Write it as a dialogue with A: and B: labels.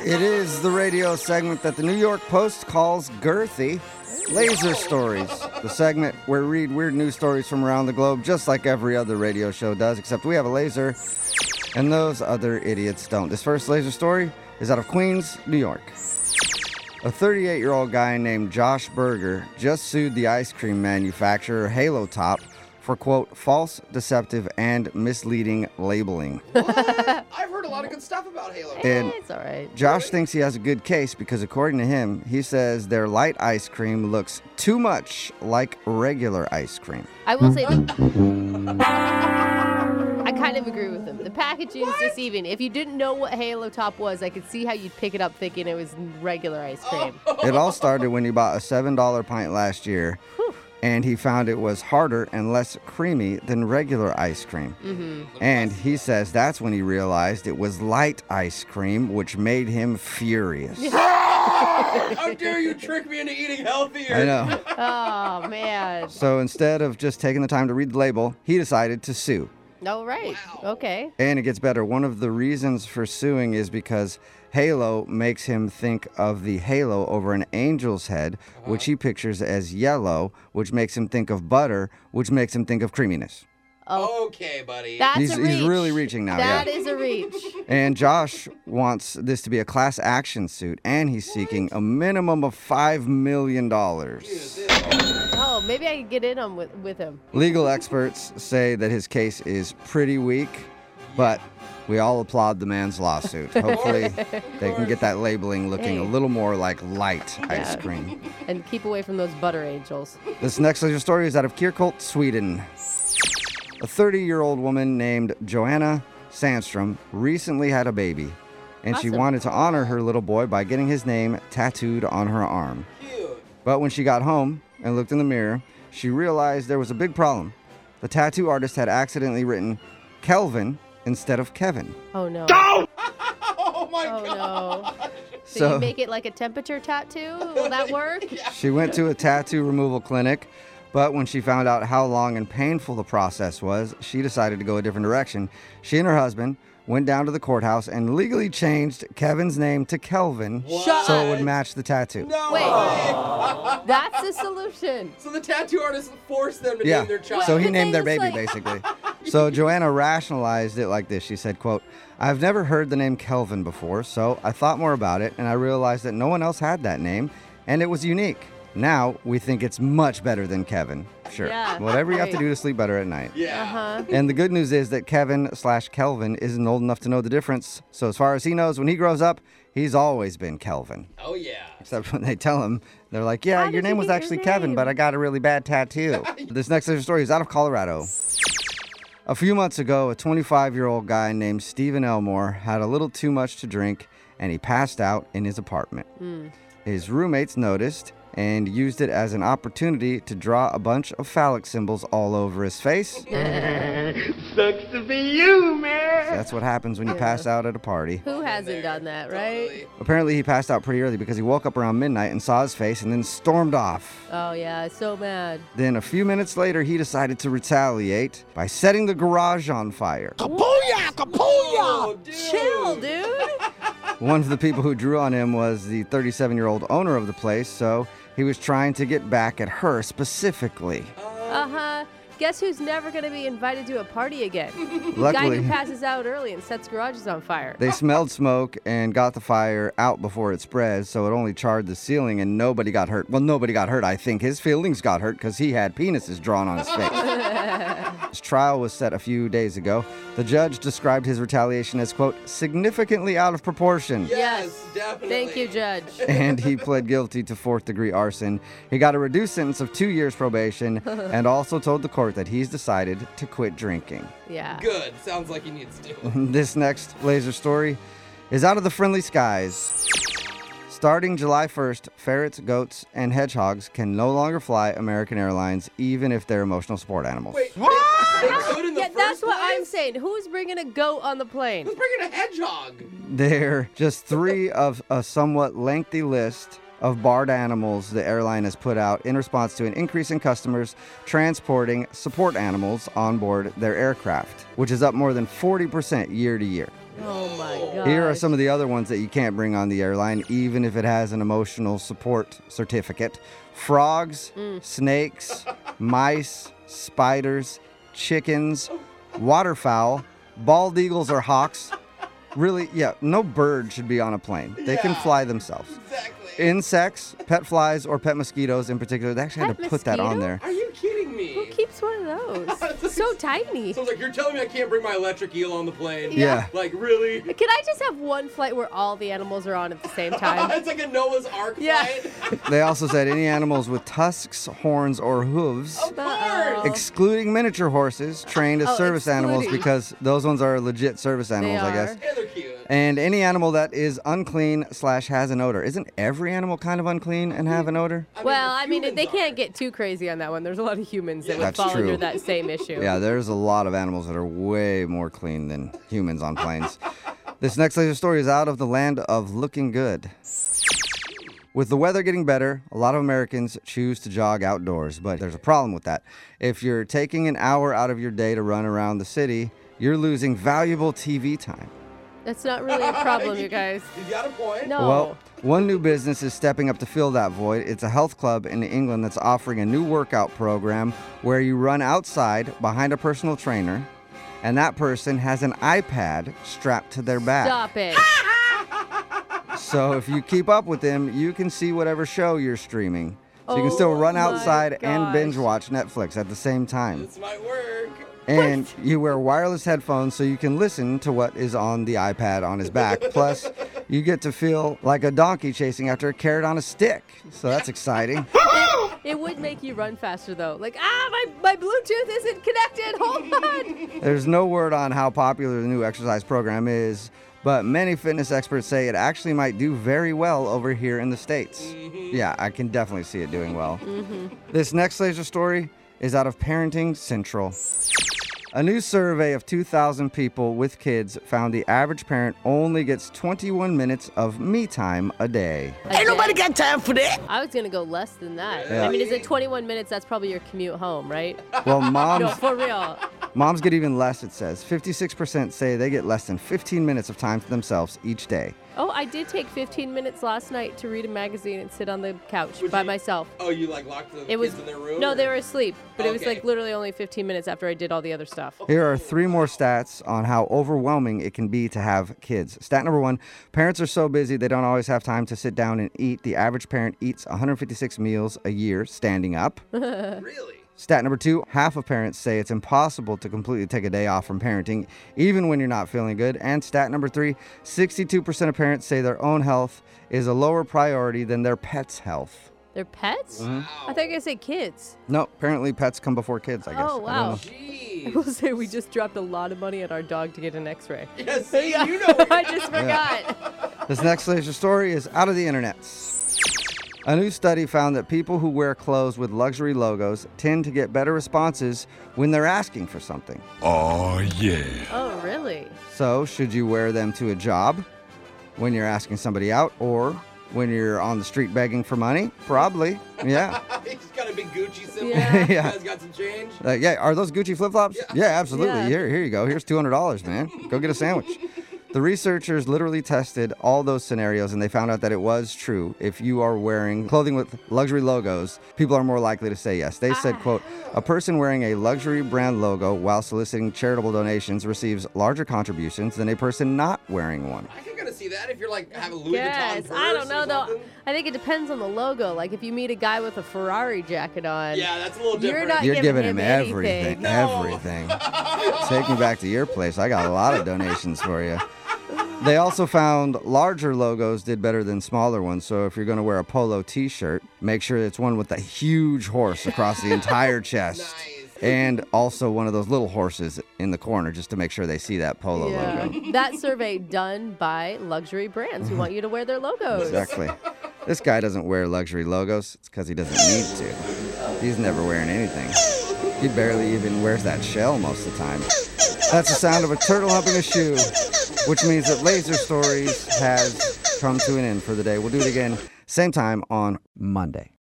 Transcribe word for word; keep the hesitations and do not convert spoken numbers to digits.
A: It is the radio segment that the New York Post calls girthy. Laser Stories, the segment where we read weird news stories from around the globe, just like every other radio show does, except we have a laser, and those other idiots don't. This first laser story is out of Queens, New York. A thirty-eight-year-old guy named Josh Berger just sued the ice cream manufacturer Halo Top for, quote, false, deceptive, and misleading labeling.
B: What? I've heard a lot of good stuff about Halo.
A: And
C: it's all right.
A: Josh thinks he has a good case because, according to him, he says their light ice cream looks too much like regular ice cream.
C: I will say that I kind of agree with him. The packaging is deceiving. If you didn't know what Halo Top was, I could see how you'd pick it up thinking it was regular ice cream.
A: It all started when he bought a seven dollar pint last year.
C: Whew.
A: And he found it was harder and less creamy than regular ice cream.
C: Mm-hmm.
A: And he says that's when he realized it was light ice cream, which made him furious.
B: How dare you trick me into eating healthier?
A: I know.
C: Oh, man.
A: So instead of just taking the time to read the label, he decided to sue.
C: All right.
B: Wow.
C: Okay.
A: And it gets better. One of the reasons for suing is because Halo makes him think of the halo over an angel's head, uh-huh. which he pictures as yellow, which makes him think of butter, which makes him think of creaminess.
C: Oh.
B: Okay, buddy.
C: That's
A: he's,
C: a reach.
A: He's really reaching now,
C: That
A: yeah.
C: is a reach.
A: And Josh wants this to be a class action suit, and he's seeking a minimum of five million dollars.
C: Oh, maybe I could get in on with, with him.
A: Legal experts say that his case is pretty weak, but we all applaud the man's lawsuit. Hopefully, they can get that labeling looking
C: Hey.
A: a little more like light
C: Yeah.
A: ice cream.
C: And keep away from those butter angels.
A: This next laser story is out of Kirkholt, Sweden. A thirty-year-old woman named Joanna Sandstrom recently had a baby, and she
C: Awesome.
A: wanted to honor her little boy by getting his name tattooed on her arm.
B: Cute.
A: But when she got home and looked in the mirror, she realized there was a big problem. The tattoo artist had accidentally written Kelvin instead of Kevin.
C: Oh, no.
B: Oh my
C: Oh,
B: god.
C: no. So,
A: So-
C: you make it like a temperature tattoo? Will that work?
A: She went to a tattoo removal clinic, but when she found out how long and painful the process was, she decided to go a different direction. She and her husband went down to the courthouse and legally changed Kevin's name to Kelvin
B: What?
A: so it would match the tattoo.
B: No
C: Wait.
B: way.
C: That's the solution.
B: So the tattoo artist forced them to
A: Yeah,
B: name their child.
A: so he
C: The
A: named their
C: thing
A: baby,
C: is,
A: basically. So Joanna rationalized it like this. She said, quote, I've never heard the name Kelvin before, so I thought more about it, and I realized that no one else had that name, and it was unique. Now we think it's much better than Kevin. Sure.
C: Yeah,
A: Whatever you have to
C: right.
A: do to sleep better at night.
B: Yeah.
C: Uh-huh.
A: And the good news is that Kevin slash Kelvin isn't old enough to know the difference. So as far as he knows, when he grows up, he's always been Kelvin.
B: Oh yeah.
A: Except when they tell him, they're like, yeah,
C: How
A: your
C: did you
A: name was
C: get your
A: actually Kevin,
C: name?
A: but I got a really bad tattoo. This next laser story is out of Colorado. A few months ago, a twenty-five-year-old guy named Stephen Elmore had a little too much to drink, and he passed out in his apartment.
C: Mm.
A: His roommates noticed and used it as an opportunity to draw a bunch of phallic symbols all over his face.
D: Sucks to be you, man.
A: That's what happens when you pass out at a party.
C: Who hasn't done that, right?
B: Totally.
A: Apparently, he passed out pretty early because he woke up around midnight and saw his face and then stormed off.
C: Oh, yeah, so mad.
A: Then a few minutes later, he decided to retaliate by setting the garage on fire.
D: Kabooyah! Kabooyah!
B: Oh, dude.
C: Chill, dude.
A: One of the people who drew on him was the thirty-seven-year-old owner of the place, so he was trying to get back at her specifically.
C: Uh-huh. Guess who's never going to be invited to a party again? Guy
A: Luckily,
C: who passes out early and sets garages on fire.
A: they smelled smoke and got the fire out before it spread, so it only charred the ceiling and nobody got hurt. Well, nobody got hurt. I think his feelings got hurt because he had penises drawn on his face. His trial was set a few days ago. The judge described his retaliation as, quote, significantly out of proportion.
B: Yes, definitely.
C: Thank you, Judge.
A: And he pled guilty to fourth-degree arson. He got a reduced sentence of two years probation and also told the court that he's decided to quit drinking.
C: Yeah.
B: Good. Sounds like he needs to.
A: This next laser story is out of the friendly skies. Starting July first, ferrets, goats, and hedgehogs can no longer fly American Airlines, even if they're emotional support animals.
B: Wait, they, they could in the
C: Yeah,
B: first
C: that's what I'm
B: place?
C: saying. Who's bringing a goat on the plane?
B: Who's bringing a hedgehog?
A: They're just three of a somewhat lengthy list of barred animals the airline has put out in response to an increase in customers transporting support animals on board their aircraft, which is up more than forty percent year to year.
C: Oh my god.
A: Here are some of the other ones that you can't bring on the airline, even if it has an emotional support certificate. Frogs,
C: Mm.
A: snakes, mice, spiders, chickens, waterfowl, bald eagles or hawks. Really, yeah, no bird should be on a plane. They can
B: Yeah.
A: fly themselves.
B: Exactly.
A: Insects, pet flies, or pet mosquitoes in particular. They actually had
C: Pet
A: to put that on
C: mosquito?
A: there.
B: Are you kidding me?
C: Who keeps one of those? So tiny.
B: So it's like, you're telling me I can't bring my electric eel on the plane?
A: Yeah.
B: Like, really?
C: Can I just have one flight where all the animals are on at the same time?
B: It's like a Noah's Ark
C: Yeah.
B: flight.
A: They also said any animals with tusks, horns, or hooves,
B: Of
C: Uh-oh.
B: course.
A: excluding miniature horses, trained as
C: Oh,
A: service animals
C: excluding.
A: because those ones are legit service animals, I guess.
C: are.
B: Yeah, they're cute.
A: And any animal that is unclean slash has an odor. Isn't every animal kind of unclean and have an odor?
B: I mean,
C: Well,
B: the
C: I mean,
B: humans
C: they
B: are.
C: can't get too crazy on that one. There's a lot of humans that
B: Yeah.
C: would
A: That's
C: fall
A: true.
C: under that same issue.
A: Yeah, there's a lot of animals that are way more clean than humans on planes. This next laser story is out of the land of looking good. With the weather getting better, a lot of Americans choose to jog outdoors, but there's a problem with that. If you're taking an hour out of your day to run around the city, you're losing valuable T V time.
C: That's not really a problem, you guys.
B: He's got a point.
C: No.
A: Well, one new business is stepping up to fill that void. It's a health club in England that's offering a new workout program where you run outside behind a personal trainer, and that person has an iPad strapped to their back.
C: Stop it.
A: So if you keep up with them, you can see whatever show you're streaming. So you can still
C: Oh
A: run
C: my
A: outside and
C: gosh.
A: binge watch Netflix at the same time.
B: This might work.
A: And you wear wireless headphones so you can listen to what is on the iPad on his back. Plus, you get to feel like a donkey chasing after a carrot on a stick. So that's exciting.
C: It would make you run faster, though. Like, ah, my, my Bluetooth isn't connected. Hold on.
A: There's no word on how popular the new exercise program is, but many fitness experts say it actually might do very well over here in the States. Yeah, I can definitely see it doing well. This next laser story is out of Parenting Central. A new survey of two thousand people with kids found the average parent only gets twenty-one minutes of me time a day.
C: Ain't nobody
E: got time for that.
C: I was going to go less than that.
A: Yeah.
C: I mean, is it twenty-one minutes? That's probably your commute home, right?
A: Well,
C: No,
A: moms,
C: for real.
A: moms get even less, it says. fifty-six percent say they get less than fifteen minutes of time to themselves each day.
C: Oh, I did take fifteen minutes last night to read a magazine and sit on the couch
B: Would
C: by
B: you-
C: myself.
B: Oh, you like locked the
C: It
B: kids
C: was
B: in their room?
C: no,
B: or-
C: they were asleep, but it was
B: Okay.
C: like literally only fifteen minutes after I did all the other stuff.
A: Here are three more stats on how overwhelming it can be to have kids. Stat number one, parents are so busy they don't always have time to sit down and eat. The average parent eats one hundred fifty-six meals a year standing up.
B: Really?
A: Stat number two, half of parents say it's impossible to completely take a day off from parenting, even when you're not feeling good. And stat number three, sixty-two percent of parents say their own health is a lower priority than their pet's health.
C: They're pets?
A: Mm-hmm.
B: Wow.
C: I thought you were going to say kids.
A: No, apparently pets come before kids, I guess.
C: Oh,
A: I don't
C: wow.
A: know.
B: Jeez.
C: I will say we just dropped a lot of money on our dog to get an x-ray.
B: Yeah, see, you know.
C: I just forgot.
A: This next laser story is out of the internet. A new study found that people who wear clothes with luxury logos tend to get better responses when they're asking for something.
F: Oh, yeah.
C: Oh, really?
A: So, should you wear them to a job when you're asking somebody out or when you're on the street begging for money? Probably. Yeah.
B: He's got a big Gucci symbol.
C: Yeah.
B: You
A: Yeah.
B: guys got some change?
A: Like, yeah, are those Gucci flip-flops? Yeah, absolutely.
C: Yeah.
A: Here, here you go. Here's two hundred dollars, man. Go get a sandwich. The researchers literally tested all those scenarios, and they found out that it was true. If you are wearing clothing with luxury logos, people are more likely to say yes. They said, quote, a person wearing a luxury brand logo while soliciting charitable donations receives larger contributions than a person not wearing one.
B: I can kind of see that if you're like have a Louis
C: Yes.
B: Vuitton purse
C: I don't
B: or
C: know, though.
B: something.
C: I think it depends on the logo. Like, if you meet a guy with a Ferrari jacket on,
B: Yeah, that's a little
C: You're
B: different.
C: not-
A: You're
C: giving
A: giving him,
C: him
A: everything.
C: anything.
B: No.
A: Everything. Take me back to your place. I got a lot of donations for you. They also found larger logos did better than smaller ones. So if you're going to wear a polo t-shirt, make sure it's one with a huge horse across the entire chest.
B: Nice.
A: And also one of those little horses in the corner just to make sure they see that polo
C: Yeah.
A: logo.
C: That survey done by luxury brands who want you to wear their logos.
A: Exactly. This guy doesn't wear luxury logos. It's because he doesn't need to. He's never wearing anything. He barely even wears that shell most of the time. That's the sound of a turtle humping a shoe, which means that Laser Stories has come to an end for the day. We'll do it again same time on
E: Monday.